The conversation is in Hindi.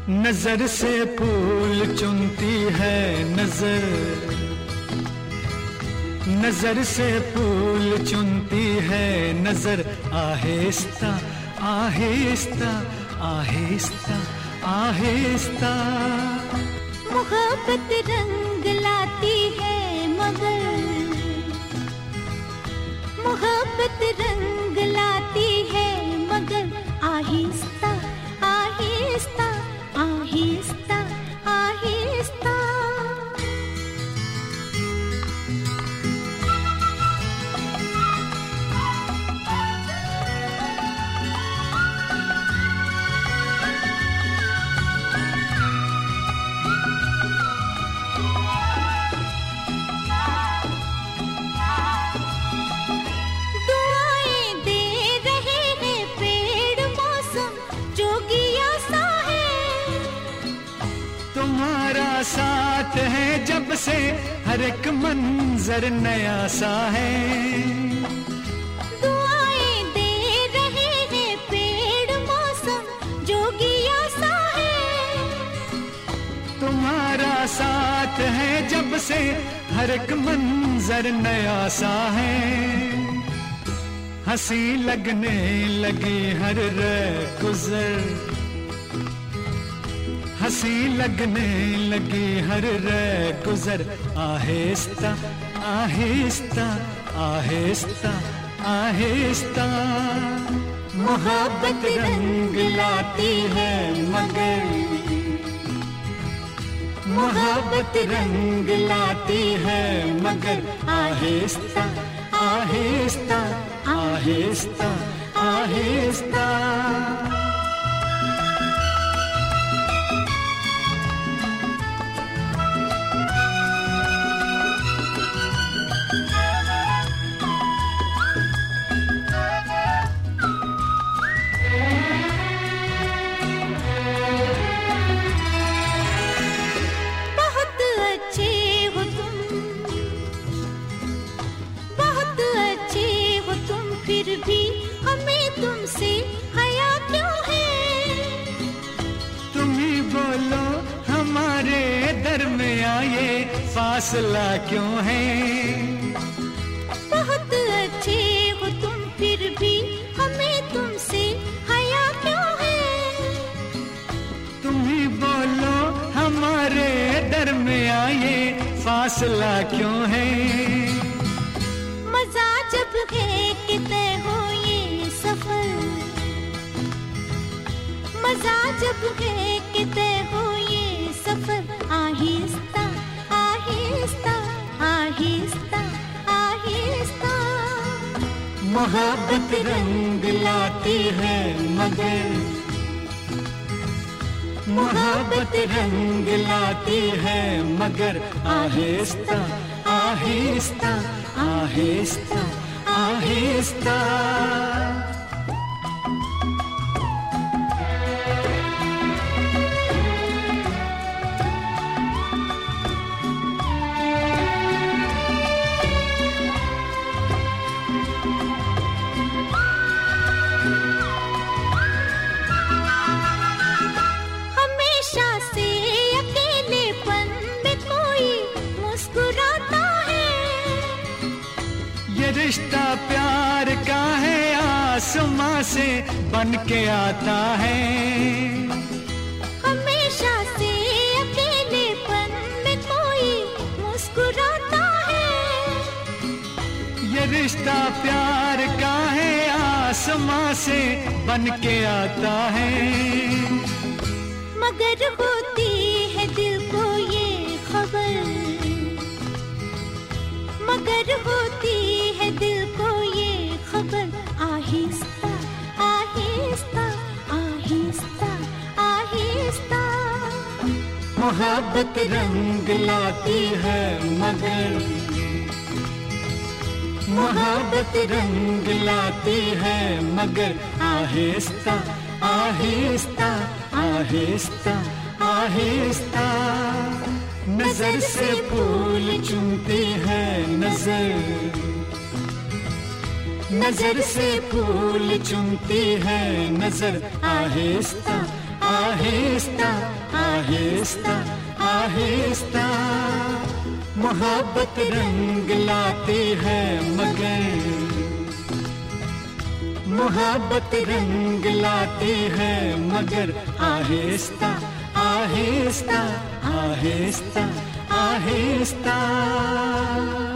नजर से फूल चुनती है नजर, नजर से फूल चुनती है नजर, आहिस्ता आहिस्ता आहिस्ता आहिस्ता। मोहब्बत रंग लाती है मगर, मोहब्बत रंग लाती है मगर, आहिस्ता आहिस्ता आहिस्ता आहिस्ता। तुम्हारा साथ है जब से हर एक मंजर नया सा है। दुआएं दे रहे हैं पेड़ मौसम जोगिया सा है। तुम्हारा साथ है जब से हर एक मंजर नया सा है। हंसी लगने लगी हर गुजर, हंसी लगने लगी हर गुजर, आहिस्ता आहिस्ता आहिस्ता आहिस्ता। मोहब्बत रंग लाती है मगर, मोहब्बत रंग लाती है मगर, आहिस्ता आहिस्ता आहिस्ता आहिस्ता। फिर भी हमें तुमसे हया क्यों है? तुम ही बोलो हमारे दरमियां ये फासला क्यों है? बहुत अच्छे हो तुम फिर भी हमें तुमसे हया क्यों है? तुम ही बोलो हमारे दरमियां ये फासला क्यों है? मजा जब है कि तय हो ये सफर, मजा जब है कि तय हो ये सफर, आहिस्ता आहिस्ता आहिस्ता आहिस्ता। मोहब्बत रंग लाती है मगर, मोहब्बत रंग लाती है मगर, आहिस्ता आहिस्ता आहिस्ता आहिस्ता। हमेशा से अकेलेपन में कोई मुस्कुराता है। ये रिश्ता प्यार का है आसमां से बन के आता है। हमेशा से अकेलेपन में कोई मुस्कुराता है। ये रिश्ता प्यार का है आसमां से बन के आता है। मगर होती है दिल को ये खबर, मगर होती है दिल को ये खबर, आहिस्ता आहिस्ता आहिस्ता आहिस्ता। मोहब्बत रंग लाती है मगर, मोहब्बत रंग लाती है मगर, आहिस्ता आहिस्ता आहिस्ता आहिस्ता। नजर से फूल चुनती है नजर, नजर से फूल चुनती है नजर, आहिस्ता आहिस्ता आहिस्ता आहिस्ता। मोहब्बत रंग लाती है मगर, मोहब्बत रंग लाती है मगर आहिस्ता आहिस्ता आहिस्ता आहिस्ता।